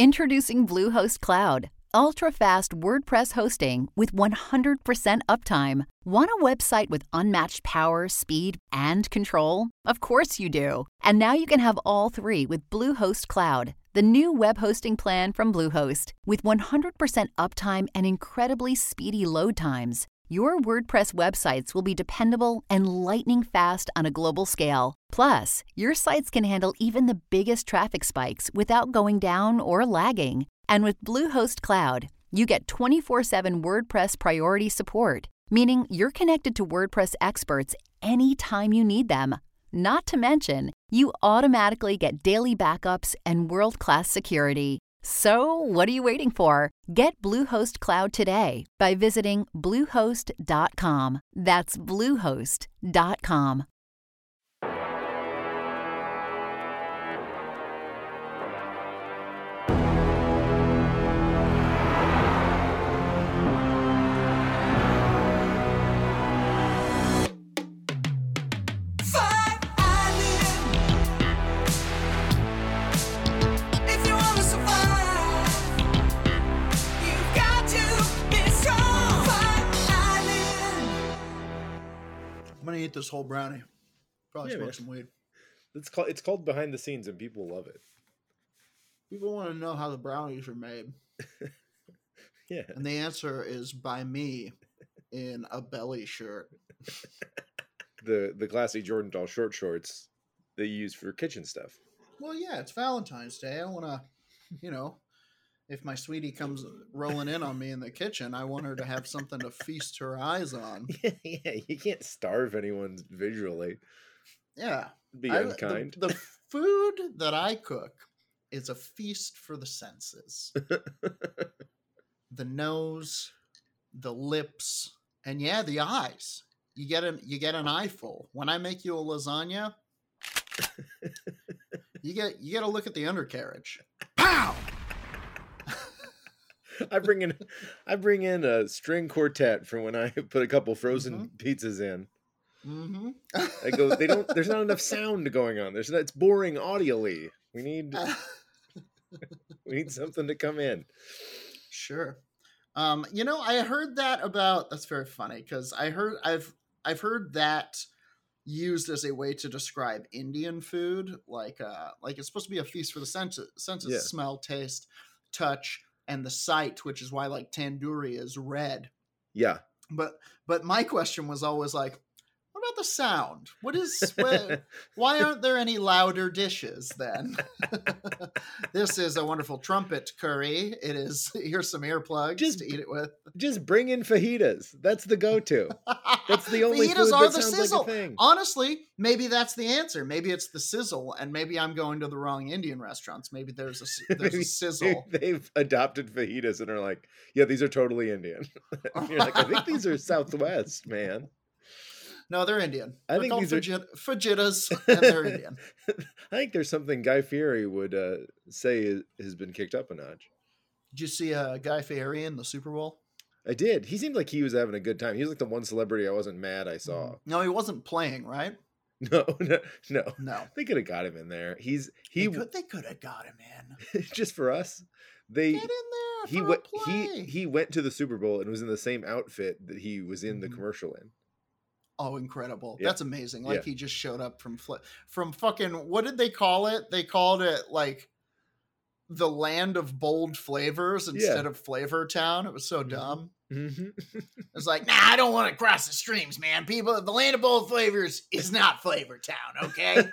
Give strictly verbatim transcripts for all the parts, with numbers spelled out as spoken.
Introducing Bluehost Cloud, ultra-fast WordPress hosting with one hundred percent uptime. Want a website with unmatched power, speed, and control? Of course you do. And now you can have all three with Bluehost Cloud, the new web hosting plan from Bluehost. With one hundred percent uptime and incredibly speedy load times, your WordPress websites will be dependable and lightning fast on a global scale. Plus, your sites can handle even the biggest traffic spikes without going down or lagging. And with Bluehost Cloud, you get twenty-four seven WordPress priority support, meaning you're connected to WordPress experts anytime you need them. Not to mention, you automatically get daily backups and world-class security. So, what are you waiting for? Get Bluehost Cloud today by visiting bluehost dot com. That's bluehost dot com. I'm gonna eat this whole brownie. Probably Yeah, smoke man. some weed. It's called it's called Behind the Scenes, and people love it. People want to know how the brownies are made, Yeah, and the answer is by me in a belly shirt. the the classy Jordan Doll short shorts they use for kitchen stuff. Well, yeah, it's Valentine's Day. I want to, you know, if my sweetie comes rolling in on me in the kitchen, I want her to have something to feast her eyes on. Yeah, yeah, you can't starve anyone visually. Yeah, Be I- unkind. The, the food that I cook is a feast for the senses. The nose, the lips, and yeah, the eyes. You get an you get an eyeful. When I make you a lasagna, you get you get to look at the undercarriage. Pow! I bring in I bring in a string quartet for when I put a couple frozen Mhm. pizzas in. Mm-hmm. I go, they don't. There's not enough sound going on. There's not, it's boring audially. We need we need something to come in. Sure. Um, you know, I heard that about. That's very funny because I heard I've I've heard that used as a way to describe Indian food, like uh, like it's supposed to be a feast for the senses, senses, Yeah. smell, taste, touch, and the sight, which is why like tandoori is red. Yeah. But but my question was always like, what about the sound? What is why, why aren't there any louder dishes then? This is a wonderful trumpet curry. It is. Here's some earplugs Just- to eat it with. Just bring in fajitas. That's the go-to. That's the only Fajitas food are that the sounds sizzle. like a thing. Honestly, maybe that's the answer. Maybe it's the sizzle, and maybe I'm going to the wrong Indian restaurants. Maybe there's a there's a sizzle. They've adopted fajitas and are like, yeah, these are totally Indian. And you're like, I think these are Southwest, man. No, they're Indian. I They're think called these are- fajit- fajitas, and they're Indian. I think there's something Guy Fieri would uh, say has been kicked up a notch. Did you see uh, Guy Fieri in the Super Bowl? I did. He seemed like he was having a good time. He was like the one celebrity I wasn't mad I saw. No, he wasn't playing, right? No, no, no. No. They could have got him in there. He's he They could, they could have got him in. just for us. They Get in there he for went a play. he he went to the Super Bowl and was in the same outfit that he was in the Mhm. commercial in. Oh, incredible. Yeah. That's amazing. Like Yeah. he just showed up from fl- from fucking, what did they call it? They called it like the land of bold flavors instead of Flavor Town. It was so Mhm. dumb. Mm-hmm. It's like, nah, I don't want to cross the streams, man. People, the land of bold flavors is not Flavor Town, okay?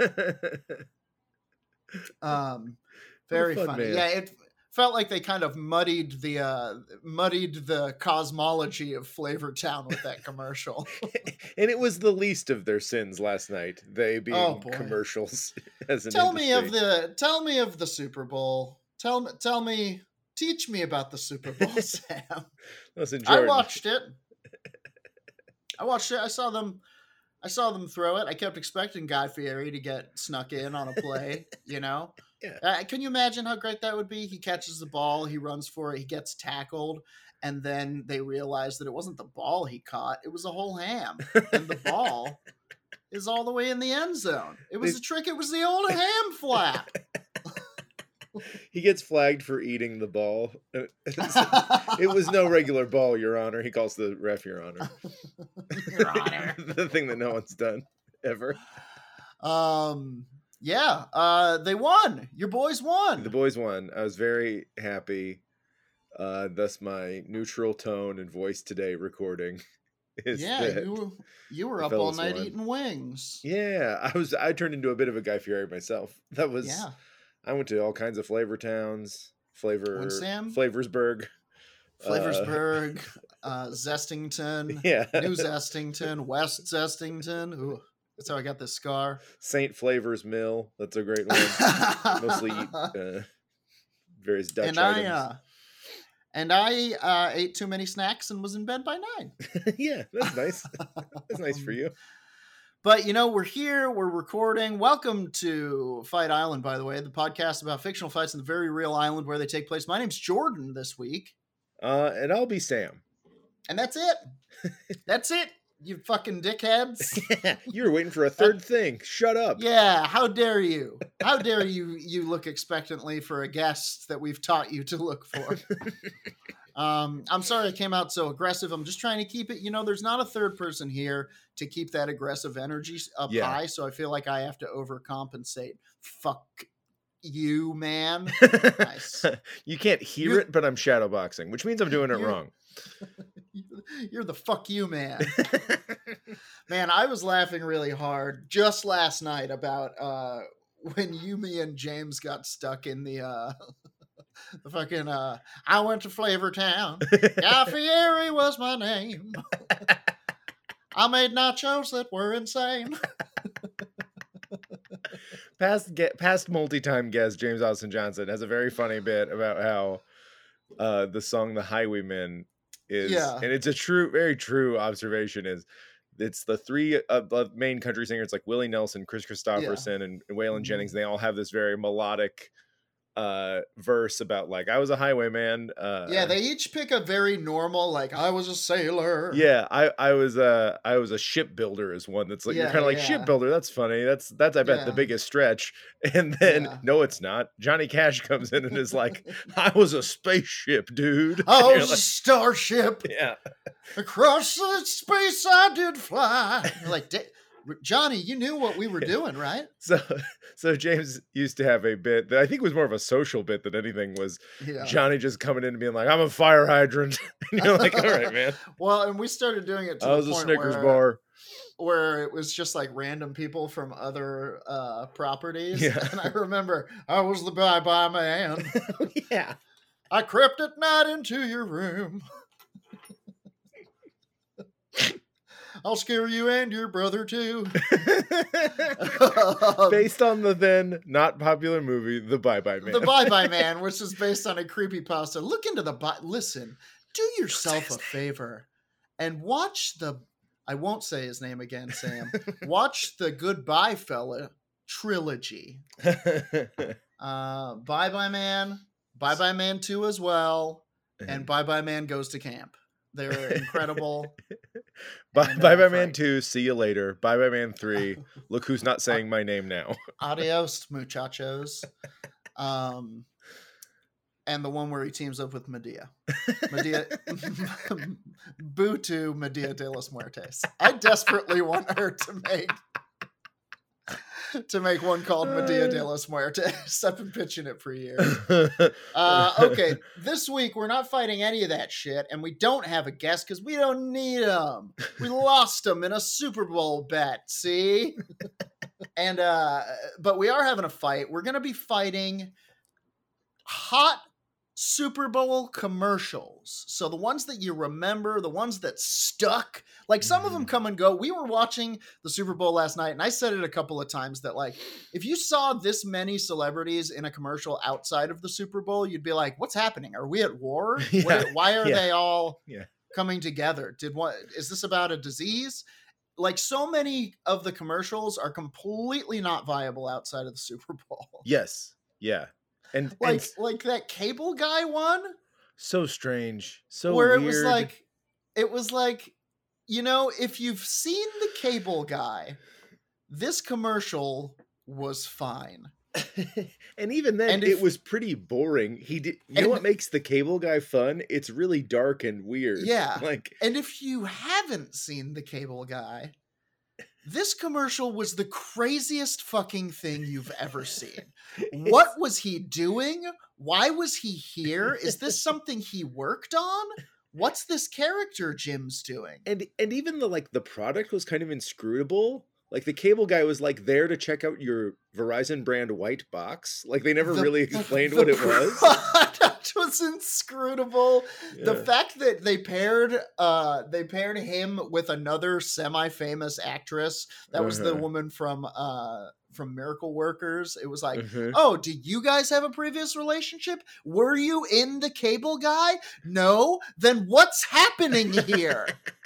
um, very fun funny. man. Yeah, it felt like they kind of muddied the uh, muddied the cosmology of Flavor Town with that commercial. And it was the least of their sins last night. They being Oh, boy. commercials as an Tell me of industry. the tell me of the Super Bowl. Tell me tell me teach me about the Super Bowl, Sam. Listen, I Jordan, watched it. I watched it. I saw them I saw them throw it. I kept expecting Guy Fieri to get snuck in on a play, you know? Yeah. Uh, can you imagine how great that would be? He catches the ball, he runs for it, he gets tackled, and then they realize that it wasn't the ball he caught, it was a whole ham. And the ball is all the way in the end zone. It was They- a trick. It was the old ham flap. he gets flagged for eating the ball. It was no regular ball, Your Honor. He calls the ref Your Honor. Your Honor. The thing that no one's done ever. Um. Yeah. Uh. They won. Your boys won. The boys won. I was very happy. Uh. Thus, my neutral tone and voice today recording. Is yeah. that You were. You were the up all fellas night won. eating wings. Yeah, I was. I turned into a bit of a Guy Fieri myself. That was. Yeah. I went to all kinds of flavor towns. Flavor. When Sam? Flavorsburg. Flavorsburg, uh, uh, Zestington, Yeah. New Zestington, West Zestington. Ooh, that's how I got this scar. Saint Flavors Mill. That's a great one. Mostly uh, various Dutch and items. I, uh, and I uh, ate too many snacks and was in bed by nine. Yeah, that's nice. That's nice for you. But, you know, we're here, we're recording. Welcome to Fight Island, by the way, the podcast about fictional fights in the very real island where they take place. My name's Jordan this week. Uh, and I'll be Sam. And that's it. That's it, you fucking dickheads. You were waiting for a third thing. Shut up. Yeah, how dare you? How dare you you look expectantly for a guest that we've taught you to look for? um, I'm sorry I came out so aggressive. I'm just trying to keep it, you know, there's not a third person here to keep that aggressive energy up Yeah. high, so I feel like I have to overcompensate. Fuck you, man. Nice. You can't hear You- it, but I'm shadowboxing, which means I'm doing it You- wrong. You're the fuck you, man. Man, I was laughing really hard just last night about uh, when you, me, and James got stuck in the uh, the fucking. Uh, I went to Flavor Town. Guy Fieri was my name. I made nachos that were insane. Past ge- past multi-time guest James Austin Johnson has a very funny bit about how uh, the song "The Highwaymen" is, Yeah. and it's a true, very true observation. Is it's the three uh, uh, main country singers like Willie Nelson, Chris Christopherson, and, and Waylon Mhm. Jennings. They all have this very melodic uh, verse about like I was a highwayman. Uh, Yeah, they each pick a very normal, like I was a sailor. Yeah, I I was a I was a shipbuilder is one that's like you're Yeah, kind of like yeah. shipbuilder. That's funny. That's that's I bet the Yeah. biggest stretch. And then Yeah. no, it's not. Johnny Cash comes in and is like, I was a spaceship, dude. I And you're was a like, starship. yeah, Across the space I did fly. You're like, "Da- Johnny, you knew what we were doing, right? so so James used to have a bit that I think was more of a social bit than anything. Was Yeah. Johnny just coming in and being like, I'm a fire hydrant. And you're like, all right, man. Well, and we started doing it to I the was a point Snickers where, bar. where it was just like random people from other uh, properties. Yeah. And I remember I was the bye-bye man. Yeah. I crept at night into your room. I'll scare you and your brother too. Based on the then not popular movie, The Bye Bye Man. The Bye Bye Man, which is based on a creepypasta. Look into the bi- listen. Do yourself a favor and watch the. I won't say his name again, Sam. Watch the Goodbye Fella trilogy. Uh, Bye Bye Man, Bye Bye Man Two as well, and Bye Bye Man Goes to Camp. They're incredible. Bye And, Bye uh, Bye Man Frank- two, see you later. Bye Bye Man three, look who's not saying my name now. Adios, muchachos. Um, and the one where he teams up with Medea. Medea, boo to Medea de los Muertes. I desperately want her to make to make one called Medea de los Muertes. I've been pitching it for years. Uh, okay, this week we're not fighting any of that shit, and we don't have a guest because we don't need him. We lost him in a Super Bowl bet. See, and uh, but we are having a fight. We're gonna be fighting hot Super Bowl commercials. So the ones that you remember, the ones that stuck, like some of them come and go. We were watching the Super Bowl last night, and I said it a couple of times that like, if you saw this many celebrities in a commercial outside of the Super Bowl, you'd be like, what's happening? Are we at war? Yeah, What- why are yeah. they all Yeah. coming together? Did what, is this about a disease? Like so many of the commercials are completely not viable outside of the Super Bowl. Yes. Yeah. And, Like, and like that cable guy one so strange. So where weird. it was like, it was like, you know, if you've seen the cable guy, this commercial was fine. And even then, And if- it was pretty boring. He did. You know And- what makes the Cable Guy fun? It's really dark and weird. Yeah. Like, And if you haven't seen The Cable Guy, this commercial was the craziest fucking thing you've ever seen. What was he doing? Why was he here? Is this something he worked on? What's this character Jim's doing? and and even the like the product was kind of inscrutable. Like the Cable Guy was like there to check out your Verizon brand white box. Like they never The- really explained the what it was. product was inscrutable. The Yeah. fact that they paired uh they paired him with another semi-famous actress, that was the Uh-huh. woman from uh from Miracle Workers. It was like, Mhm. oh, did you guys have a previous relationship? Were you in The Cable Guy? No? Then what's happening here?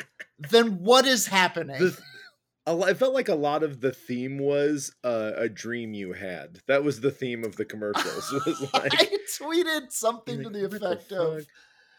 Then what is happening? The- a lo- I felt like a lot of the theme was uh, a dream you had. That was the theme of the commercials. Was like, I tweeted something like, to the "What effect of fuck?"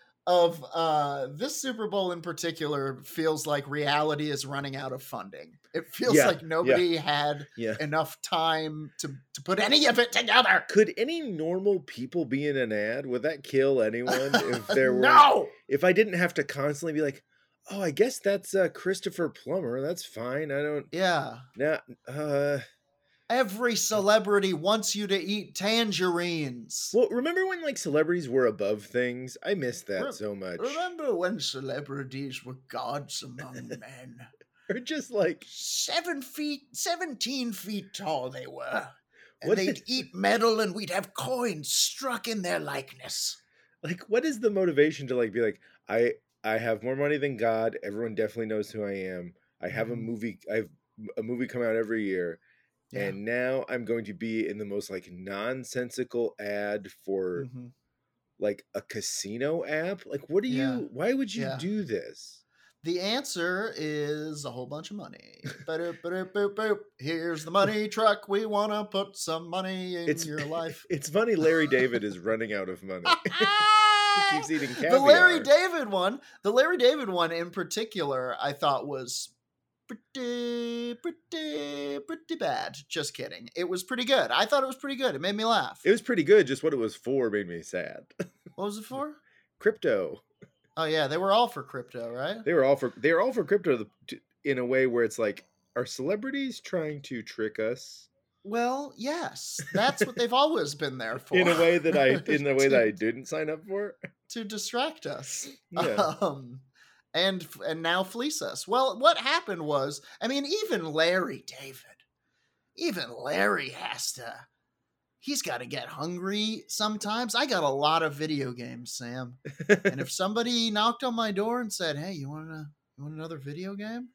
of uh this Super Bowl in particular feels like reality is running out of funding. It feels Yeah, like nobody had Yeah. enough time to to put any of it together. Could any normal people be in an ad? Would that kill anyone if there were? No. If I didn't have to constantly be like, oh, I guess that's uh, Christopher Plummer. That's fine. I don't. Yeah. Now, uh, Every celebrity wants you to eat tangerines. well, remember when like celebrities were above things? I miss that Rem- so much. Remember when celebrities were gods among men? Or just like, Seven feet, seventeen feet tall they were. And What they'd is- eat metal and we'd have coins struck in their likeness. like, what is the motivation to like be like, I I have more money than God. Everyone definitely knows who I am. I have a Mhm. movie. I have a movie come out every year. Yeah. And now I'm going to be in the most like nonsensical ad for Mhm. like a casino app. Like, what do you? Yeah. Why would you Yeah. do this? The answer is a whole bunch of money. Boop, boop, boop, boop. Here's the money truck. We want to put some money in It's your life. It's funny. Larry David is running out of money. He keeps eating caviar. The Larry David one, the Larry David one in particular, I thought was pretty, pretty, pretty bad. Just kidding. It was pretty good. I thought it was pretty good. It made me laugh. It was pretty good. Just what it was for made me sad. What was it for? Crypto. Oh yeah, they were all for crypto, right? They were all for. They were all for crypto the- t- in a way where it's like, are celebrities trying to trick us Well, yes, that's what they've always been there for. in a way that I in the way that I To- didn't sign up for? to distract us. Yeah. Um, and and now fleece us. Well, what happened was, I mean, even Larry David, even Larry has to. He's got to get hungry sometimes. I got a lot of video games, Sam. And if somebody knocked on my door and said, "Hey, you want a, you want another video game?"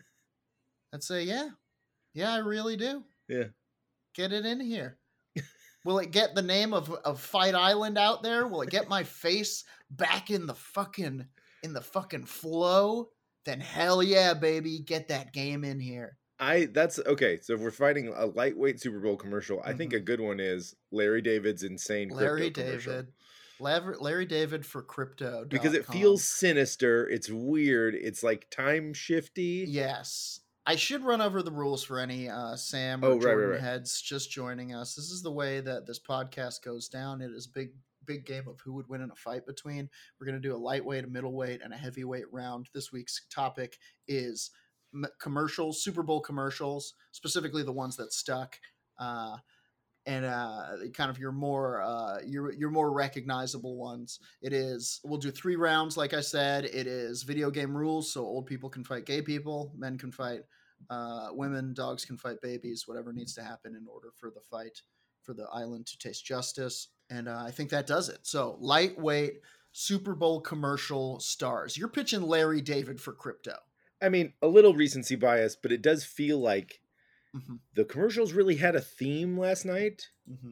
I'd say, "Yeah, yeah, I really do. Yeah. Get it in here." Will it get the name of, of Fight Island out there? Will it get my face back in the fucking in the fucking flow? Then hell yeah, baby, get that game in here. I that's okay. So if we're fighting a lightweight Super Bowl commercial, I think a good one is Larry David's insane crypto Larry commercial. David. Larry, Larry David for crypto. Because it feels sinister, it's weird, it's like time shifty. Yes. I should run over the rules for any uh, Sam Oh, or right, right, Jordan right. heads just joining us. This is the way that this podcast goes down. It is a big, big game of who would win in a fight between. We're going to do a lightweight, a middleweight, and a heavyweight round. This week's topic is m- commercials, Super Bowl commercials, specifically the ones that stuck. Uh, and uh, kind of your more uh, your your more recognizable ones. It is we'll do three rounds, like I said. It is video game rules, so old people can fight gay people, men can fight uh, women, dogs can fight babies, whatever needs to happen in order for the fight for the island to taste justice. And uh, I think that does it. So lightweight Super Bowl commercial stars. You're pitching Larry David for crypto. I mean, a little recency bias, but it does feel like Mm-hmm. the commercials really had a theme last night. Mm-hmm.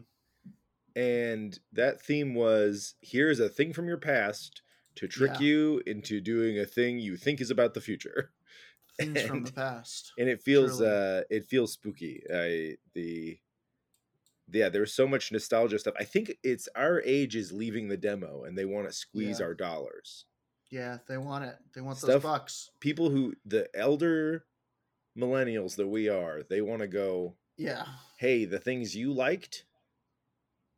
And that theme was, here's a thing from your past to trick Yeah. you into doing a thing you think is about the future. Things from And- the past. And it feels Truly. uh it feels spooky. I the yeah, there's so much nostalgia stuff. I think it's our age is leaving the demo and they want to squeeze Yeah. our dollars. Yeah, they want it. They want those Stuff- bucks. People who the elder millennials that we are, they want to go, Yeah. hey, the things you liked,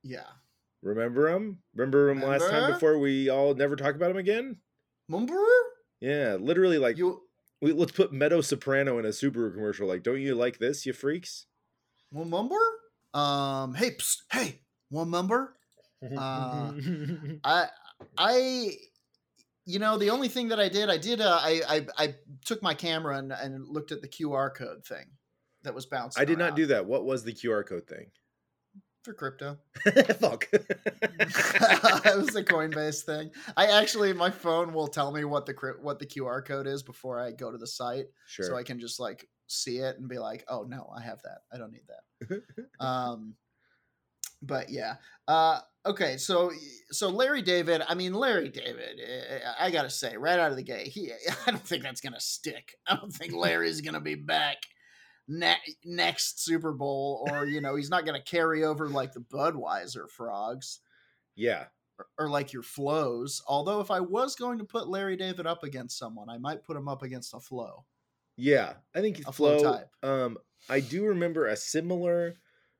Yeah. Remember him? Remember him last time Remember? before we all never talk about him again? Remember? Yeah, literally like, You we, let's put Meadow Soprano in a Subaru commercial. Like, don't you like this, you freaks? remember? Um, hey, psst, hey, remember? Uh, I, I, you know, the only thing that I did, I did, uh, I, I, I took my camera and, and looked at the Q R code thing that was bouncing. I did not around do that. What was the Q R code thing? for crypto. Fuck. It was a Coinbase thing. I actually, my phone will tell me what the cryp- what the Q R code is before I go to the site, Sure. so I can just like see it and be like, oh no, I have that. I don't need that. um, but yeah. Uh, okay, so so Larry David. I mean, Larry David. eh, I gotta say, right out of the gate, he. I don't think that's gonna stick. I don't think Larry's gonna be back ne- next Super Bowl, or you know, he's not gonna carry over like the Budweiser frogs. Yeah. Or, or like your flows. Although, if I was going to put Larry David up against someone, I might put him up against a flow. Yeah. I think A flow Flo, type. um, I do remember a similar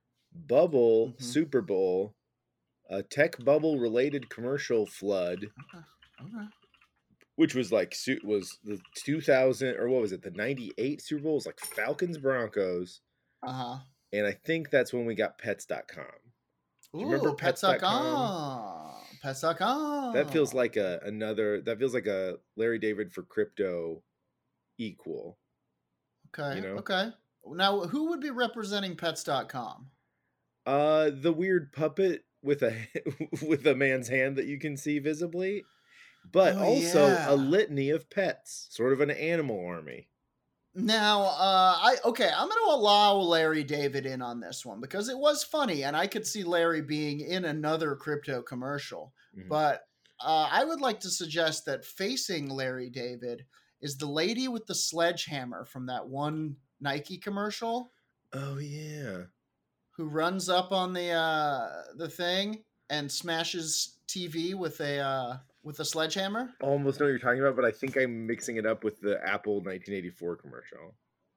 bubble Mhm. Super Bowl, a tech bubble related commercial flood, Okay. Okay. which was like su- was the two thousand, or what was it, the ninety-eight Super Bowl was like Falcons Broncos, Uh huh. and I think that's when we got pets dot com. Do you remember Ooh, pets dot com? pets dot com. pets dot com. That feels like a another that feels like a Larry David for crypto equal. Okay. you know? Okay. Now, who would be representing pets dot com? Uh the weird puppet with a with a man's hand that you can see visibly, but Oh, also yeah. a litany of pets, sort of an animal army. Now, uh, I okay, I'm going to allow Larry David in on this one because it was funny, and I could see Larry being in another crypto commercial. Mhm. But uh, I would like to suggest that facing Larry David is the lady with the sledgehammer from that one Nike commercial, Oh yeah. who runs up on the uh, the thing and smashes T V with a uh, with a sledgehammer. Almost know what you're talking about, but I think I'm mixing it up with the Apple nineteen eighty-four commercial.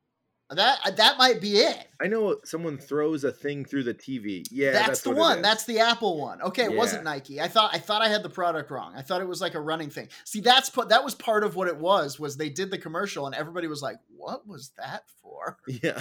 That that might be it. I know someone throws a thing through the T V. Yeah, that's, that's the what it one. is. That's the Apple one. Okay, it wasn't Yeah. Nike. I thought I thought I had the product wrong. I thought it was like a running thing. See, that's pa- that was part of what it was. Was they did the commercial and everybody was like, "What was that for?" Yeah.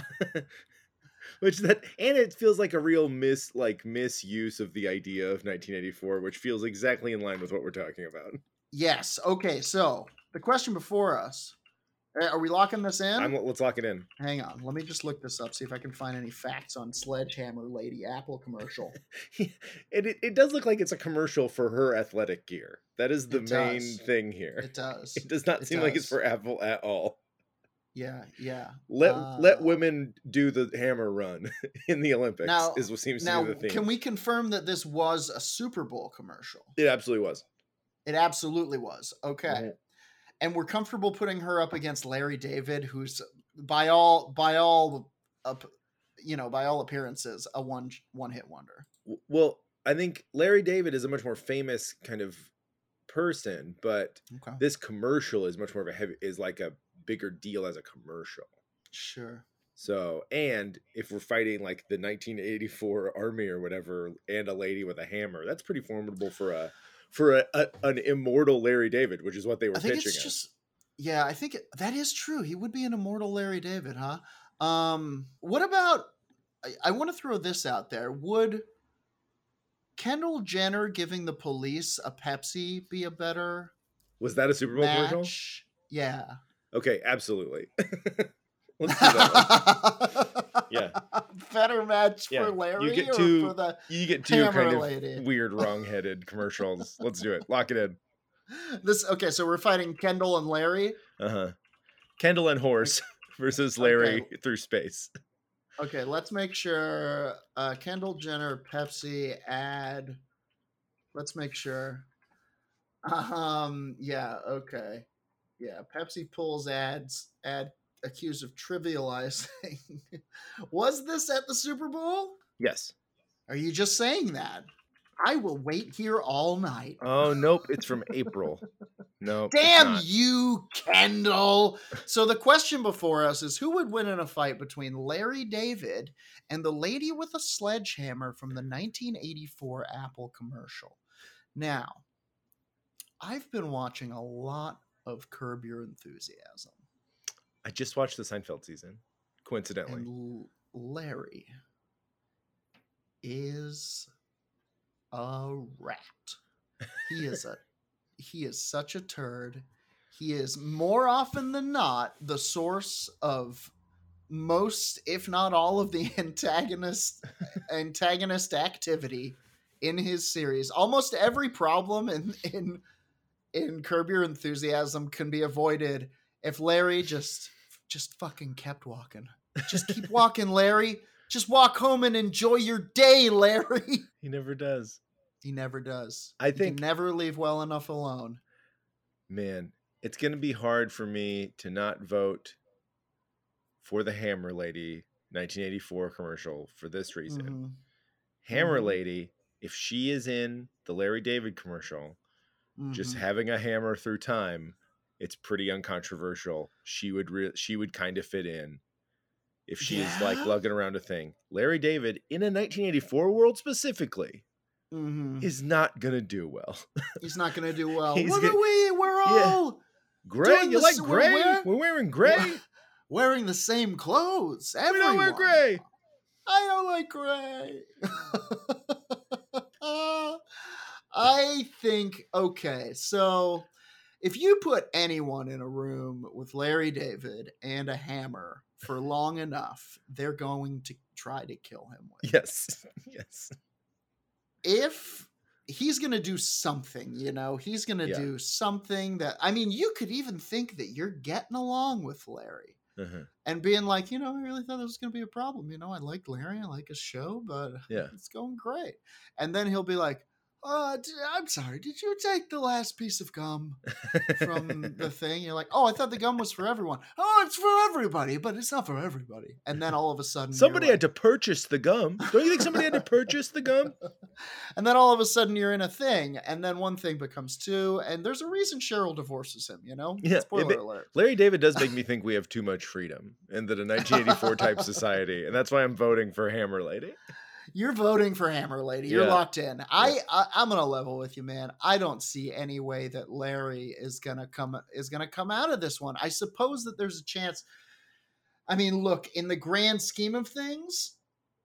Which that and it feels like a real mis like misuse of the idea of nineteen eighty-four, which feels exactly in line with what we're talking about. Yes. Okay. So the question before us: uh, Are we locking this in? I'm, let's lock it in. Hang on. Let me just look this up. See if I can find any facts on Sledgehammer Lady Apple commercial. it, it it does look like it's a commercial for her athletic gear. That is the It main does. thing here. It does. It does not It seem like it's does. for Apple at all. Yeah. Yeah. Let Uh, let women do the hammer run in the Olympics Now, is what seems to now be the theme. can we confirm that this was a Super Bowl commercial? It absolutely was. It absolutely was. Okay. Mhm. And we're comfortable putting her up against Larry David, who's by all by all up you know, by all appearances, a one one hit wonder. W- Well, I think Larry David is a much more famous kind of person, but Okay. this commercial is much more of a heavy is like a bigger deal as a commercial. Sure. So, and if we're fighting like the nineteen eighty-four army or whatever, and a lady with a hammer, that's pretty formidable for a for a, a an immortal Larry David, which is what they were I think pitching it's as. just yeah, I think it, that is true. He would be an immortal Larry David, huh? Um what about I, I want to throw this out there. Would Kendall Jenner giving the police a Pepsi be a better Was that a Super Bowl commercial? match? Yeah. Okay, absolutely. Let's do that one. Yeah. Better match Yeah, for you Larry get or two- for the You get two Hammer kind of lady. weird, wrong-headed commercials. Let's do it. Lock it in. this okay, so we're fighting Kendall and Larry. Uh huh. Kendall and Horse versus Larry Okay. through space. Okay, let's make sure uh Kendall Jenner Pepsi ad. Let's make sure. Um yeah, okay. Yeah, Pepsi pulls ads ad accused of trivializing. Was this at the Super Bowl? Yes. Are you just saying that? I will wait here all night. Oh nope, it's from April no. Damn you, Kendall. So the question before us is, who would win in a fight between Larry David and the lady with a sledgehammer from the nineteen eighty-four Apple commercial? Now, I've been watching a lot of Curb Your Enthusiasm. I just watched the Seinfeld season, coincidentally. And L- Larry is a rat. He is a he is such a turd. He is more often than not the source of most, if not all, of the antagonist antagonist activity in his series. Almost every problem in in in Curb Your Enthusiasm can be avoided if Larry just just fucking kept walking. Just keep walking, Larry. Just walk home and enjoy your day, Larry. He never does. He never does. I He think can never leave well enough alone. Man, it's going to be hard for me to not vote for the Hammer Lady nineteen eighty-four commercial for this reason. Mm-hmm. Hammer mm-hmm. Lady, if she is in the Larry David commercial, mm-hmm. just having a hammer through time, it's pretty uncontroversial. She would re- she would kind of fit in if she's yeah. like lugging around a thing. Larry David in a nineteen eighty-four world specifically mm-hmm. is not gonna do well. He's not gonna do well. He's What gonna, are we? We're all yeah. gray. You this, like gray? We're, wear, we're wearing gray. We're wearing the same clothes. Everyone. We don't wear gray. I don't like gray. uh, I think okay, so. If you put anyone in a room with Larry David and a hammer for long enough, they're going to try to kill him with it. Yes. Yes. If he's going to do something, you know, he's going to yeah. do something that, I mean, you could even think that you're getting along with Larry uh-huh. and being like, you know, I really thought this was going to be a problem. You know, I like Larry, I like his show, but yeah. it's going great. And then he'll be like, Uh, I'm sorry, did you take the last piece of gum from the thing? You're like, oh, I thought the gum was for everyone. Oh, it's for everybody, but it's not for everybody. And then all of a sudden... Somebody like, had to purchase the gum. Don't you think somebody had to purchase the gum? And then all of a sudden you're in a thing, and then one thing becomes two, and there's a reason Cheryl divorces him, you know? Yeah. Spoiler it, alert. Larry David does make me think we have too much freedom in the nineteen eighty-four type society, and that's why I'm voting for Hammer Lady. You're voting for Hammer Lady. You're yeah. locked in. I, I I'm gonna level with you, man. I don't see any way that Larry is gonna come is gonna come out of this one. I suppose that there's a chance. I mean, look, in the grand scheme of things,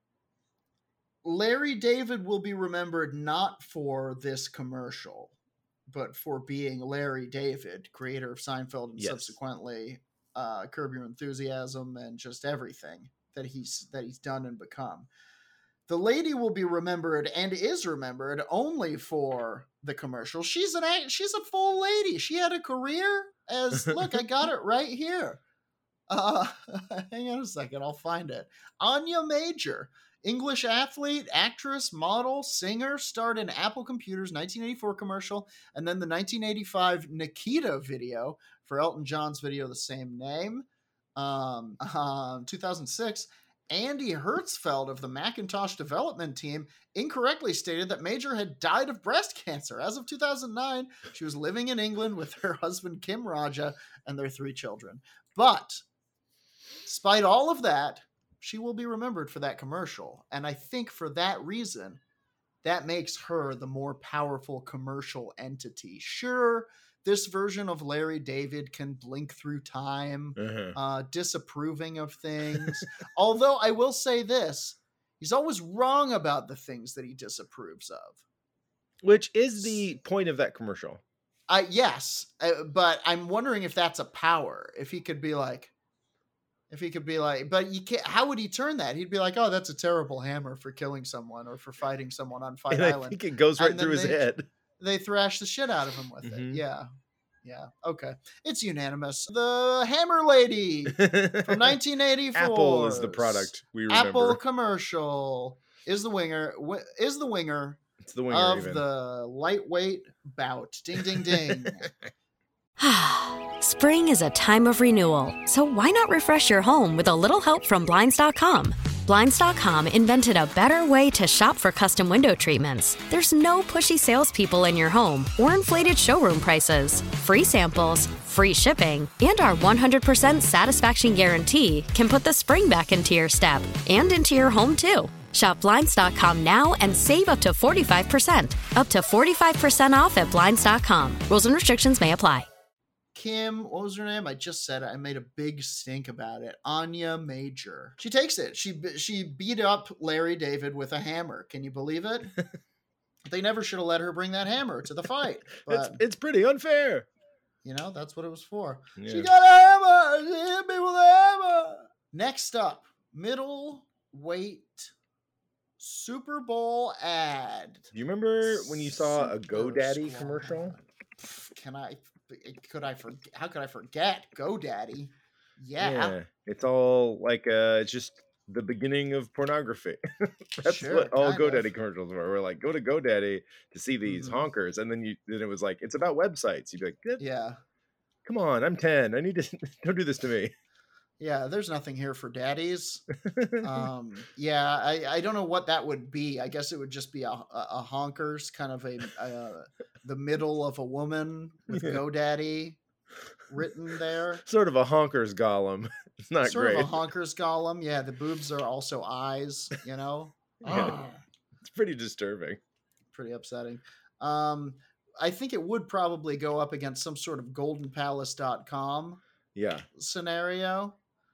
Larry David will be remembered not for this commercial, but for being Larry David, creator of Seinfeld and yes. subsequently uh, Curb Your Enthusiasm and just everything that he's that he's done and become. The lady will be remembered and is remembered only for the commercial. She's an she's a full lady. She had a career as look, I got it right here. Uh, hang on a second, I'll find it. Anya Major, English athlete, actress, model, singer, starred in Apple Computer's nineteen eighty-four commercial, and then the nineteen eighty-five Nikita video for Elton John's video the same name. Um, um two thousand six. Andy Hertzfeld of the Macintosh development team incorrectly stated that Major had died of breast cancer. As of two thousand nine, she was living in England with her husband, Kim Raja, and their three children. But despite all of that, she will be remembered for that commercial. And I think for that reason, that makes her the more powerful commercial entity. Sure, this version of Larry David can blink through time, uh-huh. uh, disapproving of things. Although I will say this, he's always wrong about the things that he disapproves of. Which is the point of that commercial. Uh, yes, uh, but I'm wondering if that's a power. If he could be like, if he could be like, but you can't, how would he turn that? He'd be like, oh, that's a terrible hammer for killing someone or for fighting someone on Fight and Island. I think it goes right and through his they, head. They thrash the shit out of him with mm-hmm. it. Yeah. Yeah. Okay. It's unanimous. The Hammer Lady from nineteen eighty-four. Apple is the product we remember. Apple commercial is the winger. Is the winger. It's the winger of even. the lightweight bout. Ding, ding, ding. Spring is a time of renewal, so why not refresh your home with a little help from Blinds dot com? Blinds dot com invented a better way to shop for custom window treatments. There's no pushy salespeople in your home or inflated showroom prices. Free samples, free shipping, and our one hundred percent satisfaction guarantee can put the spring back into your step and into your home, too. Shop Blinds dot com now and save up to forty-five percent. Up to forty-five percent off at Blinds dot com. Rules and restrictions may apply. Kim, what was her name? I just said it. I made a big stink about it. Anya Major. She takes it. She she beat up Larry David with a hammer. Can you believe it? They never should have let her bring that hammer to the fight. But it's, it's pretty unfair. You know, that's what it was for. Yeah. She got a hammer. She hit me with a hammer. Next up, middleweight Super Bowl ad. Do you remember when you saw a Super GoDaddy Squad. commercial? Can I? Could I forget? How could I forget GoDaddy? Yeah, Yeah, it's all like uh, it's just the beginning of pornography. That's Sure, what all kind of. GoDaddy commercials were. We're like, go to GoDaddy to see these Mhm. honkers, and then you then it was like, it's about websites. You'd be like, "Good- yeah, come on, I'm ten. I need to don't do this to me. yeah. There's nothing here for daddies. Um, yeah, I, I don't know what that would be. I guess it would just be a, a, a honkers, kind of a uh, the middle of a woman with Yeah. GoDaddy written there. Sort of a honkers golem. It's not sort great. of a honkers golem. Yeah, the boobs are also eyes. You know, Yeah. Ah, It's pretty disturbing. pretty upsetting. Um, I think it would probably go up against some sort of golden palace dot com Yeah. scenario.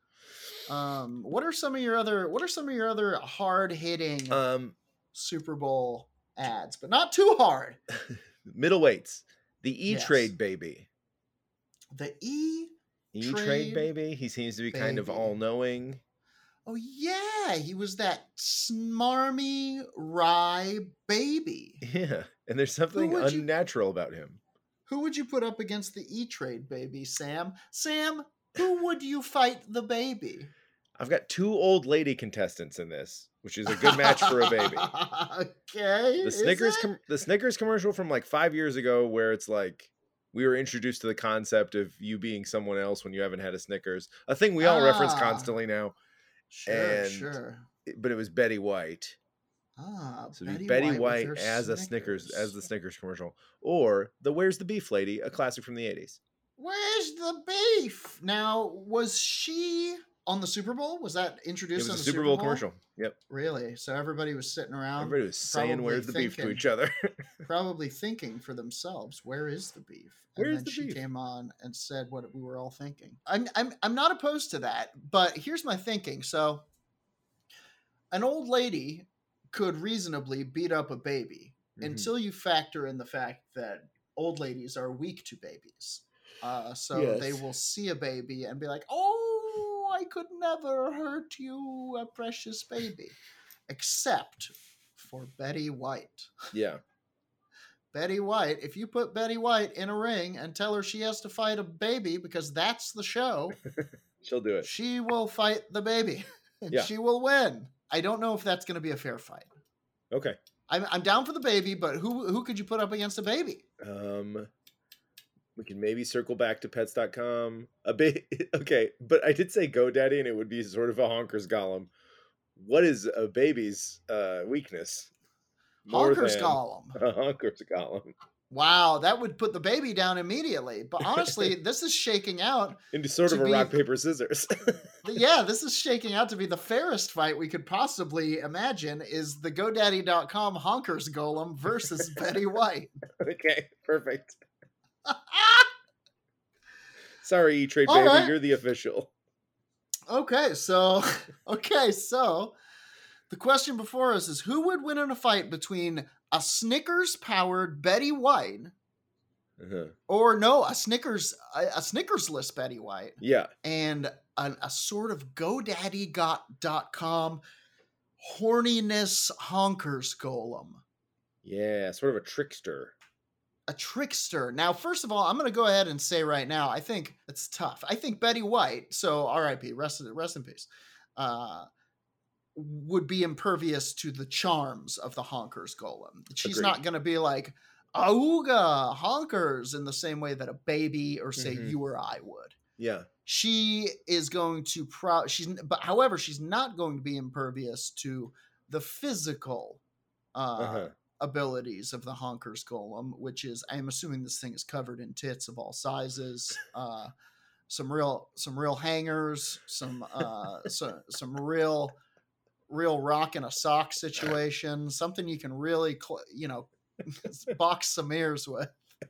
Um, what are some of your other what are some of your other hard hitting Um, Super Bowl ads, but not too hard? middleweights. The Yes. E-Trade baby. The E E-Trade Trade baby. He seems to be kind of baby. all-knowing. Oh yeah, he was that smarmy rye baby. Yeah. And there's something would you- unnatural about him. Who would you put up against the E Trade baby, Sam? Sam, who would you fight the baby? I've got two old lady contestants in this, which is a good match for a baby. Okay. The is Snickers it? com- the Snickers commercial from like five years ago where it's like we were introduced to the concept of you being someone else when you haven't had a Snickers. A thing we all reference Ah. constantly now. Sure, and- sure. It- But it was Betty White. Ah, So it'd be Betty White, with her as a Snickers as the Snickers commercial. Or the Where's the Beef Lady, a classic from the eighties. Where's the beef? Now, was she on the Super Bowl? Was that It introduced was on a the Super Bowl commercial. Yep. Really? So everybody was sitting around, Everybody was saying probably where's the beef to thinking- each other. probably thinking for themselves, "Where is the beef?" And Where's then the she beef? came on and said what we were all thinking. I'm I'm I'm not opposed to that, but here's my thinking. So, an old lady could reasonably beat up a baby Mhm. until you factor in the fact that old ladies are weak to babies. Uh, so they Yes. will see a baby and be like, "Oh, I could never hurt you, a precious baby," except for Betty White. Yeah. Betty White, if you put Betty White in a ring and tell her she has to fight a baby because that's the show, She'll do it. she will fight the baby and Yeah. she will win. I don't know if that's going to be a fair fight. Okay. I'm, I'm down for the baby, but who who could you put up against a baby? Um, we can maybe circle back to pets dot com. A bit okay, but I did say GoDaddy, and it would be sort of a honkers golem. What is a baby's uh, weakness? More Honkers than Golem. A honkers golem. Wow, that would put the baby down immediately. But honestly, this is shaking out. Into sort To of a be- rock paper scissors. Yeah, this is shaking out to be the fairest fight we could possibly imagine is the GoDaddy dot com Honkers Golem versus Betty White. Okay, perfect. Sorry, E Trade All baby, right. you're the official. Okay, so okay, so the question before us is who would win in a fight between a Snickers powered Betty White Uh-huh. or no, a Snickers a, a Snickersless Betty White Yeah, and an, a sort of GoDaddy dot com horniness honkers golem. yeah, sort of a trickster. A trickster. Now, first of all, I'm going to go ahead and say right now, I think it's tough. I think Betty White, so R I P, rest, rest in peace, uh, would be impervious to the charms of the honkers golem. She's Agreed. not going to be like, auga, honkers, in the same way that a baby or say Mhm. you or I would. Yeah. She is going to pro she's but however she's not going to be impervious to the physical uh, Uh-huh. abilities of the Honkers Golem, which is, I'm assuming this thing is covered in tits of all sizes, uh, some real some real hangers, some uh, so, some real real rock in a sock situation, something you can really cl- you know box some ears with.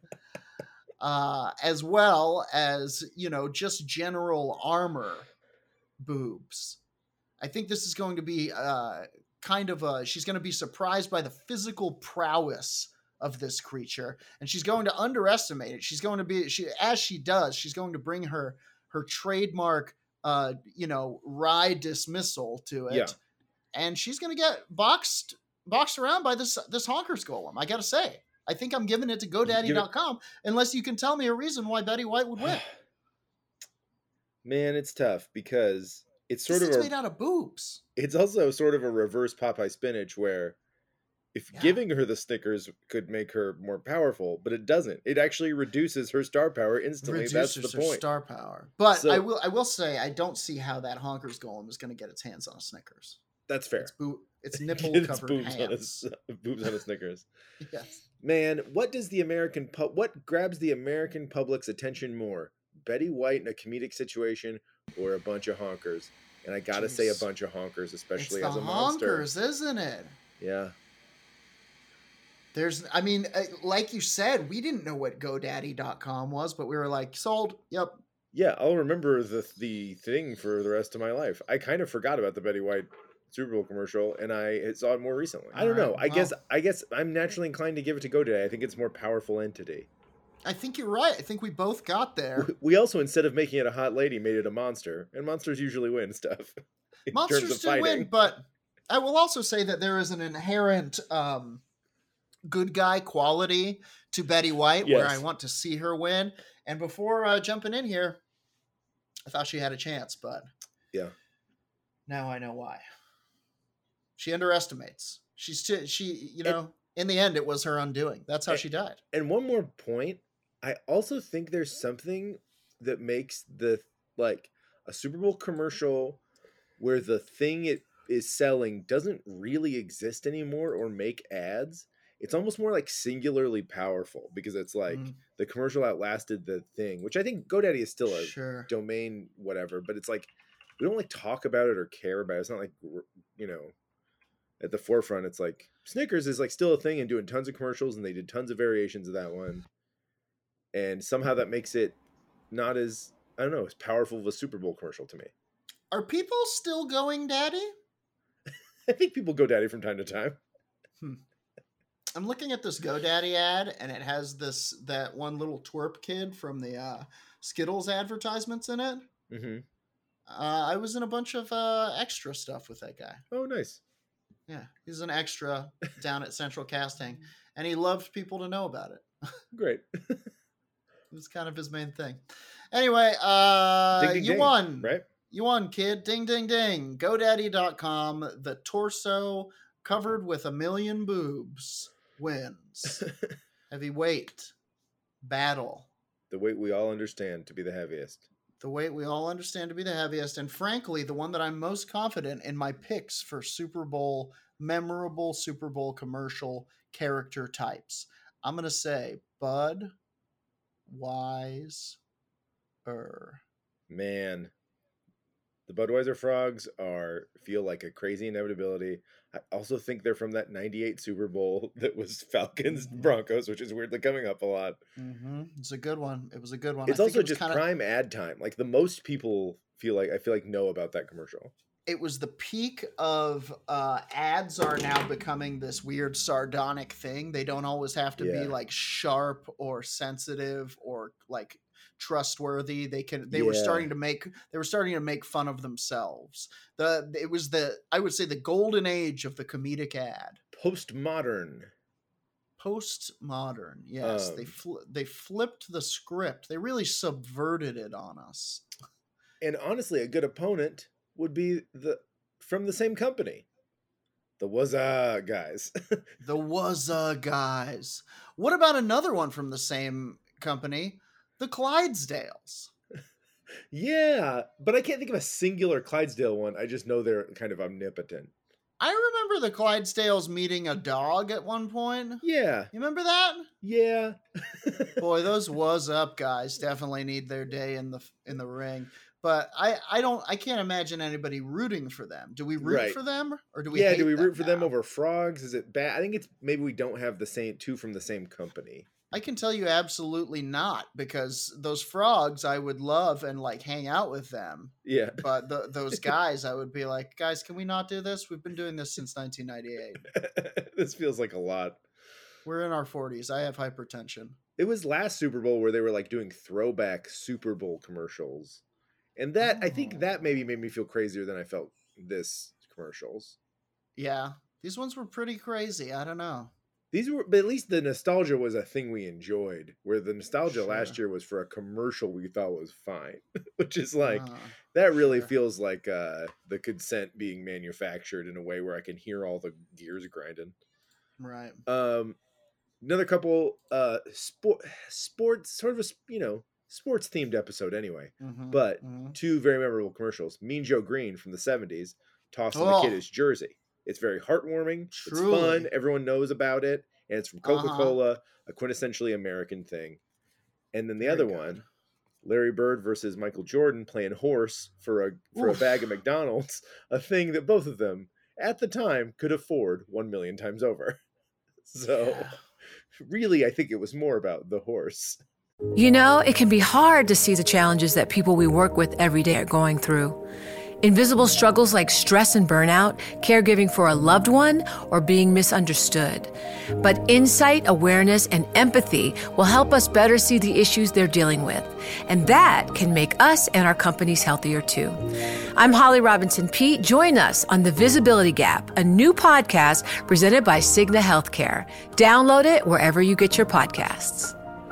Uh, as well as, you know, just general armor boobs. I think this is going to be uh, kind of a, she's going to be surprised by the physical prowess of this creature, and she's going to underestimate it. She's going to be, she as she does, she's going to bring her her trademark, uh, you know, wry dismissal to it, Yeah. and she's going to get boxed boxed around by this this Honkers Golem. I got to say. I think I'm giving it to GoDaddy dot com unless you can tell me a reason why Betty White would win. Man, it's tough because it's sort this of thing's a, made out of boobs. It's also sort of a reverse Popeye spinach where if Yeah. giving her the Snickers could make her more powerful, but it doesn't. It actually reduces her star power instantly. Reduces That's the her point. star power. But So- I will I will say I don't see how that Honkers Golem is going to get its hands on a Snickers. That's fair. It's boo it's nipple Get its covered boobs on hands. a, boobs on a Snickers. Yes. Man, what does the American pub? What grabs the American public's attention more? Betty White in a comedic situation or a bunch of honkers? And I gotta say a Jeez. bunch of honkers, especially It's as the a monster. Honkers, isn't it? Yeah. There's, I mean, uh, like you said, we didn't know what GoDaddy dot com was, but we were like, sold. Yep. Yeah, I'll remember the the thing for the rest of my life. I kind of forgot about the Betty White Super Bowl commercial, and I saw it more recently. I don't All know. right, I guess well. I guess I'm naturally inclined to give it to GoDaddy. I think it's a more powerful entity. I think you're right. I think we both got there. We also, instead of making it a hot lady, made it a monster, and monsters usually win stuff. in terms Monsters of do fighting. win, but I will also say that there is an inherent um, good guy quality to Betty White where Yes. I want to see her win. And before uh, jumping in here, I thought she had a chance, but Yeah. now I know why. She underestimates. She's too, she, you And- know, in the end, it was her undoing. That's how And- she died. And one more point, I also think there's something that makes the like a Super Bowl commercial where the thing it is selling doesn't really exist anymore or make ads. It's almost more like singularly powerful because it's like Mm. the commercial outlasted the thing, which I think GoDaddy is still a Sure. domain, whatever, but it's like we don't like talk about it or care about it. It's not like, you know, at the forefront. It's like Snickers is like still a thing and doing tons of commercials, and they did tons of variations of that one. And somehow that makes it not as, I don't know, as powerful of a Super Bowl commercial to me. Are people still going daddy? I think people go daddy from time to time. I'm looking at this GoDaddy ad, and it has this that one little twerp kid from the uh, Skittles advertisements in it. Mm-hmm. Uh, I was in a bunch of uh, extra stuff with that guy. Oh, nice. Yeah, he's an extra down at Central Casting, and he loved people to know about it. Great. It was kind of his main thing. Anyway, uh, Ding, ding, you ding, won. right? You won, kid. Ding, ding, ding. GoDaddy dot com, the torso covered with a million boobs wins. Heavyweight battle. The weight we all understand to be the heaviest. The weight we all understand to be the heaviest, and frankly, the one that I'm most confident in my picks for Super Bowl, memorable Super Bowl commercial character types. I'm going to say Bud Wise Er. Man, the Budweiser frogs are feel like a crazy inevitability. I also think they're from that ninety-eight Super Bowl that was Falcons Mhm. Broncos, which is weirdly coming up a lot. Mm-hmm. It's a good one. It was a good one. It's I think also it was just kinda- prime ad time. Like the most people feel like I feel like know about that commercial. It was the peak of uh, ads are now becoming this weird sardonic thing. They don't always have to Yeah. be like sharp or sensitive or like trustworthy. They can. They were Yeah. starting to make. They were starting to make fun of themselves. The it was the I would say the golden age of the comedic ad. Postmodern. Postmodern, yes. they Um, fl- they flipped the script. They really subverted it on us. And honestly, a good opponent would be the from the same company. The Wazza guys. The Wazza guys. What about another one from the same company? The Clydesdales. Yeah, but I can't think of a singular Clydesdale one. I just know they're kind of omnipotent. I remember the Clydesdales meeting a dog at one point. Yeah. You remember that? Yeah. Boy, those was up guys definitely need their day in the in the ring. But I, I don't I can't imagine anybody rooting for them. Do we root Right. for them or do we? Yeah. hate Do we root them for now? them over frogs? Is it bad? I think it's maybe we don't have the same two from the same company. I can tell you absolutely not, because those frogs I would love and like hang out with them. Yeah. But the, those guys I would be like, guys, can we not do this? We've been doing this since nineteen ninety-eight. This feels like a lot. We're in our forties. I have hypertension. It was last Super Bowl where they were like doing throwback Super Bowl commercials. And that, I think that maybe made me feel crazier than I felt this commercials. Yeah. These ones were pretty crazy. I don't know. These were, but at least the nostalgia was a thing we enjoyed, where the nostalgia Sure. last year was for a commercial we thought was fine, which is like, Uh, that really sure. feels like uh, the consent being manufactured in a way where I can hear all the gears grinding. right. Um, another couple uh, sport, sports, sort of a, you know, sports themed episode anyway, Mhm, but mhm. two very memorable commercials. Mean Joe Green from the seventies, tossing Oh. the kid his jersey. It's very heartwarming. It's Truly. fun. Everyone knows about it. And it's from Uh-huh. Coca-Cola, a quintessentially American thing. And then the Very other good. one, Larry Bird versus Michael Jordan playing horse for a for Oof. a bag of McDonald's, a thing that both of them at the time could afford one million times over. So Yeah. really, I think it was more about the horse. You know, it can be hard to see the challenges that people we work with every day are going through. Invisible struggles like stress and burnout, caregiving for a loved one, or being misunderstood. But insight, awareness, and empathy will help us better see the issues they're dealing with. And that can make us and our companies healthier too. I'm Holly Robinson Peete. Join us on The Visibility Gap, a new podcast presented by Cigna Healthcare. Download it wherever you get your podcasts.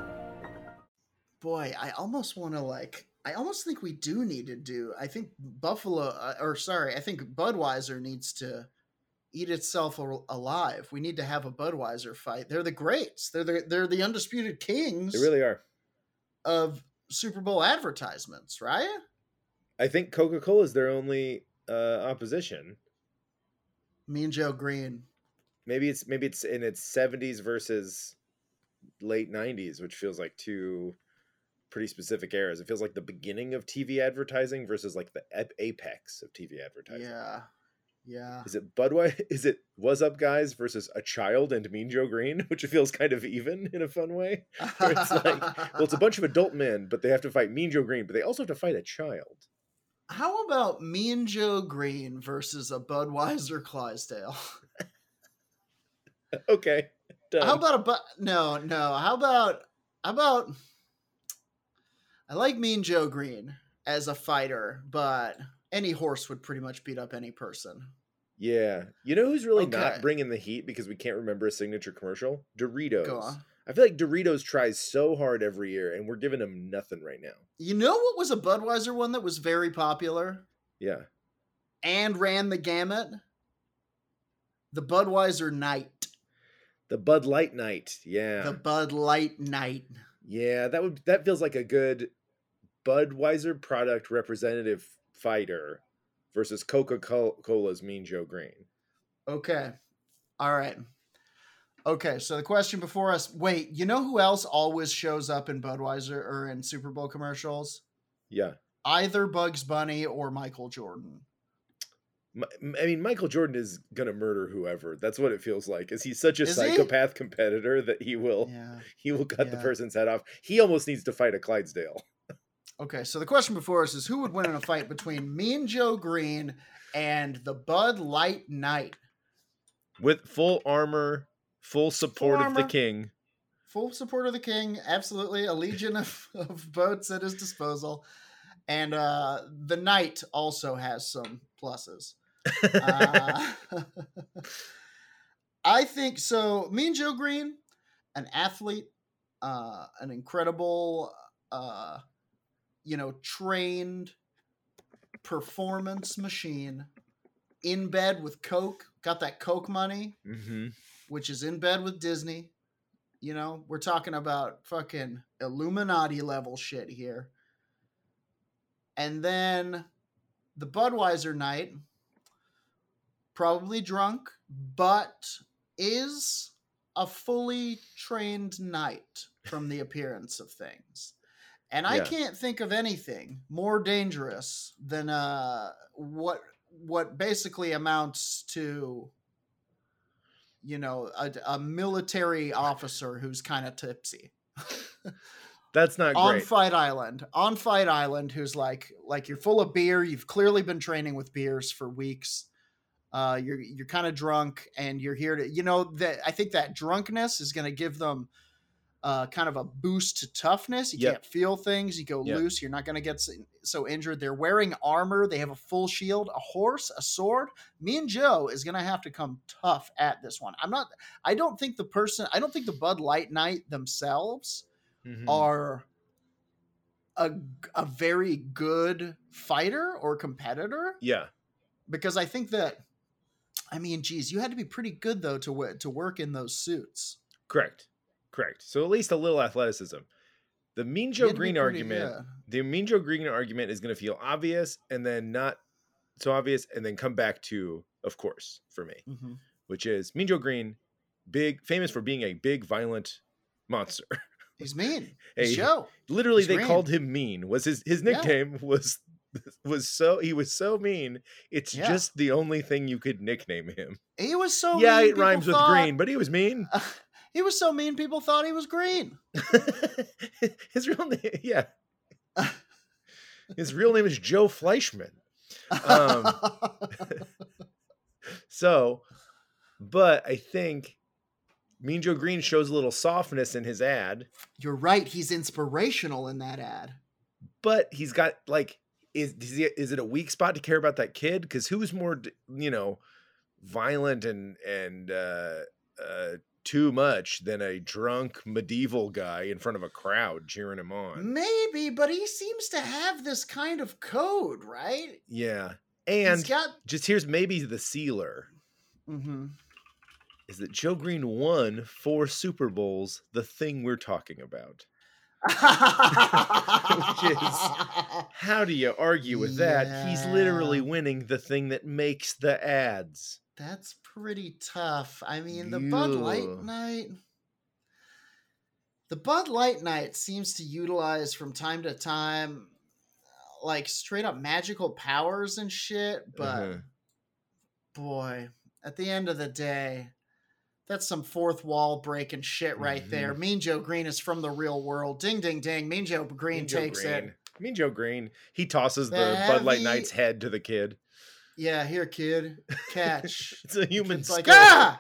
Boy, I almost want to like, I almost think we do need to do, I think Buffalo, uh, or sorry, I think Budweiser needs to eat itself al- alive. We need to have a Budweiser fight. They're the greats. They're the, they're the undisputed kings They really are. of Super Bowl advertisements, right? I think Coca-Cola is their only uh, opposition. Me and Joe Green. Maybe it's maybe it's in its seventies versus late nineties, which feels like two pretty specific eras. It feels like the beginning of T V advertising versus like the ep- apex of T V advertising. Yeah. Yeah. Is it Budweiser? Is it What's Up Guys versus A Child and Mean Joe Green, which feels kind of even in a fun way? Where it's like, well, it's a bunch of adult men, but they have to fight Mean Joe Green, but they also have to fight a child. How about Me and Joe Green versus a Budweiser Clydesdale? Okay. Done. How about a but? No, no. How about how about? I like Mean Joe Green as a fighter, but any horse would pretty much beat up any person. Yeah. You know who's really Okay. not bringing the heat because we can't remember a signature commercial? Doritos. Go on. I feel like Doritos tries so hard every year, and we're giving them nothing right now. You know what was a Budweiser one that was very popular Yeah. and ran the gamut? The Budweiser Night. The Bud Light Night. Yeah. The Bud Light Night. Yeah, that would that feels like a good Budweiser product representative fighter versus Coca-Cola's Mean Joe Green. Okay. All right. Okay, so the question before us, wait, you know who else always shows up in Budweiser or in Super Bowl commercials? Yeah. Either Bugs Bunny or Michael Jordan. M- I mean, Michael Jordan is going to murder whoever. That's what it feels like. Is he such a Is he? psychopath competitor that he will Yeah. he will cut the Yeah. person's head off? He almost needs to fight a Clydesdale. Okay, so the question before us is who would win in a fight between Mean Joe Green and the Bud Light Knight? With full armor, full support Full of the armor. king. Full support of the king, absolutely. A legion of, of boats at his disposal. And uh, the knight also has some pluses. Uh, I think so. Mean Joe Green, an athlete, uh, an incredible, uh, you know, trained performance machine, in bed with Coke, got that Coke money, Mm-hmm. which is in bed with Disney. You know, we're talking about fucking Illuminati level shit here. And then the Budweiser night, probably drunk, but is a fully trained night from the appearance of things. And I Yeah. can't think of anything more dangerous than uh, what what basically amounts to, you know, a, a military officer who's kind of tipsy. That's not on great. Fight Island. On Fight Island, who's like, like you're full of beer. You've clearly been training with beers for weeks. Uh, you're you're kind of drunk, and you're here to, you know, that I think that drunkenness is going to give them uh, kind of a boost to toughness. You Yep. can't feel things. You go Yep. loose. You're not going to get so, so injured. They're wearing armor. They have a full shield, a horse, a sword. Me and Joe is going to have to come tough at this one. I'm not. I don't think the person. I don't think the Bud Light Night themselves Mhm. are a a very good fighter or competitor, Yeah. because I think that, I mean, geez, you had to be pretty good though to w- to work in those suits. Correct. Correct. So at least a little athleticism. The Mean Joe You had to be Green pretty- argument, yeah. the Mean Joe Green argument is going to feel obvious and then not so obvious and then come back to, of course, for me, Mhm. which is Mean Joe Green, big, famous for being a big, violent monster. He's mean. He's Hey, Joe. Literally, He's they green. called him Mean. Was his his Yeah. nickname was was so he was so mean. It's Yeah. just the only thing you could nickname him. He was so yeah, mean, it rhymes people with thought- green, but he was mean. he was so mean, people thought he was green. His real name, yeah. His real name is Joe Fleischman. Um, So, but I think Mean Joe Green shows a little softness in his ad, You're right. He's inspirational in that ad. but he's got like, is is, he, is it a weak spot to care about that kid? Because who's more, d- you know, violent and and uh, uh, too much than a drunk medieval guy in front of a crowd cheering him on? Maybe, but he seems to have this kind of code, right? Yeah, and He's got. just here's maybe the sealer. Mhm. Is that Joe Green won four Super Bowls, the thing we're talking about. Which is, how do you argue with that? He's literally Yeah. winning the thing that makes the ads. That's pretty tough. I mean, the Bud Light Yeah. Night. The Bud Light Night seems to utilize from time to time, like straight up magical powers and shit. But Uh-huh. boy, at the end of the day, that's some fourth wall breaking shit right Mhm. there. Mean Joe Green is from the real world. Ding, ding, ding. Mean Joe Green Mean Joe takes Green. it. Mean Joe Green. He tosses the, The Bud Light heavy- Knight's head to the kid. Yeah, here, kid. Catch. It's a human It's like, skull. ah!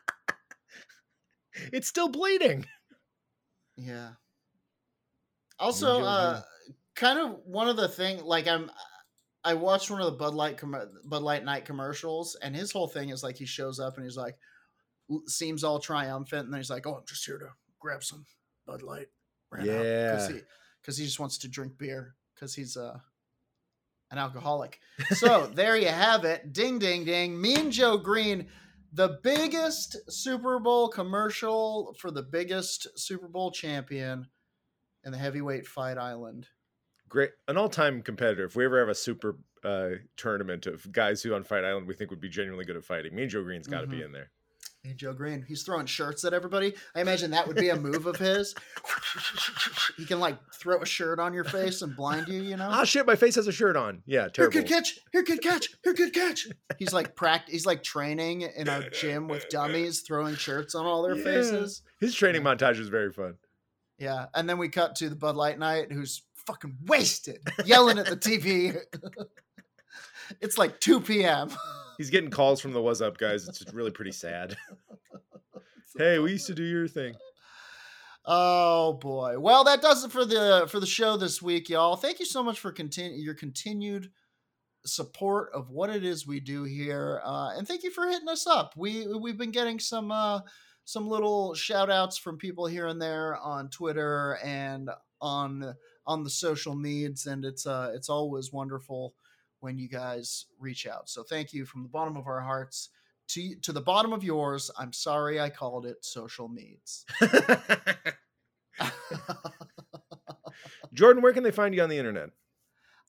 It's still bleeding. Yeah. Also, Joe uh, kind of one of the thing, like I'm, I watched one of the Bud Light com- Bud Light Night commercials, and his whole thing is like he shows up and he's like, l- seems all triumphant, and then he's like, "Oh, I'm just here to grab some Bud Light." Right Yeah. because he, 'cause he just wants to drink beer because he's uh, an alcoholic. So there you have it. Ding, ding, ding. Mean Joe Green. The biggest Super Bowl commercial for the biggest Super Bowl champion in the heavyweight fight island. Great. An all-time competitor. If we ever have a super uh, tournament of guys who on Fight Island we think would be genuinely good at fighting, Mean Joe Green's got to be Mhm. in there. Hey, Joe Green, he's throwing shirts at everybody. I imagine that would be a move of his. He can like throw a shirt on your face and blind you, you know? Ah, shit, my face has a shirt on. Yeah, Here, terrible. kid, catch! Here, kid, catch! Here, kid, catch! He's like pract- He's like training in a gym with dummies, throwing shirts on all their Yeah. faces. His training montage is very fun. Yeah, and then we cut to the Bud Light Night, who's fucking wasted, yelling at the T V. It's like two p.m. He's getting calls from the What's Up guys. It's really pretty sad. Hey, we used to do your thing. Oh boy. Well, that does it for the for the show this week, y'all. Thank you so much for continue your continued support of what it is we do here, uh, and thank you for hitting us up. We we've been getting some uh, some little shout outs from people here and there on Twitter and on on the social medias, and it's uh it's always wonderful when you guys reach out. So thank you from the bottom of our hearts. To, to the bottom of yours, I'm sorry I called it social needs. Jordan, where can they find you on the internet?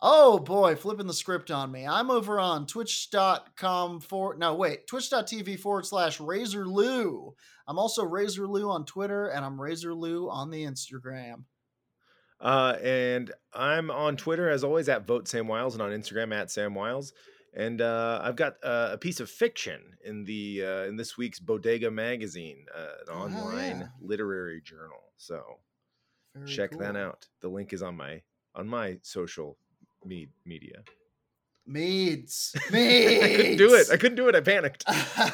Oh boy, flipping the script on me. I'm over on twitch.com for no wait, twitch.tv forward slash Razor Lou. I'm also Razor Lou on Twitter, and I'm Razor Lou on the Instagram. Uh, and I'm on Twitter as always at Vote Sam Wiles, and on Instagram at Sam Wiles. And uh, I've got uh, a piece of fiction in the uh, in this week's Bodega magazine, uh, an Oh, online yeah. literary journal. So Very check cool. that out. The link is on my on my social me- media. Meads. I Meads. couldn't do it. I couldn't do it. I panicked.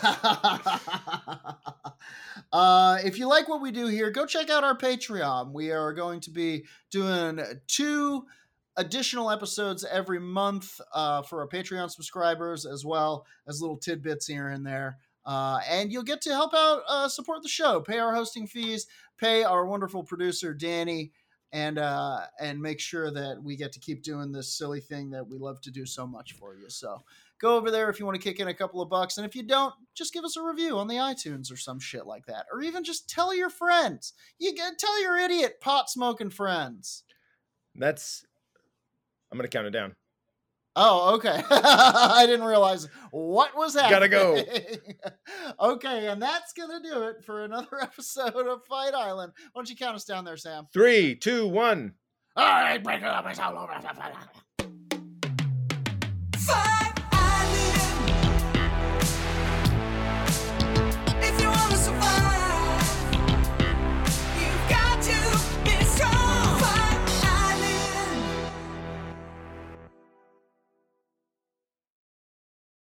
uh, if you like what we do here, go check out our Patreon. We are going to be doing two additional episodes every month uh, for our Patreon subscribers, as well as little tidbits here and there. Uh, and you'll get to help out uh, support the show, pay our hosting fees, pay our wonderful producer, Danny, and uh, and make sure that we get to keep doing this silly thing that we love to do so much for you. So go over there if you want to kick in a couple of bucks. And if you don't, just give us a review on the iTunes or some shit like that. Or even just tell your friends. You get, tell your idiot pot-smoking friends. That's... I'm going to count it down. Oh, okay. I didn't realize what was happening. Gotta go. Okay, and that's going to do it for another episode of Fight Island. Why don't you count us down there, Sam? Three, two, one. All right, break it up. It's all over.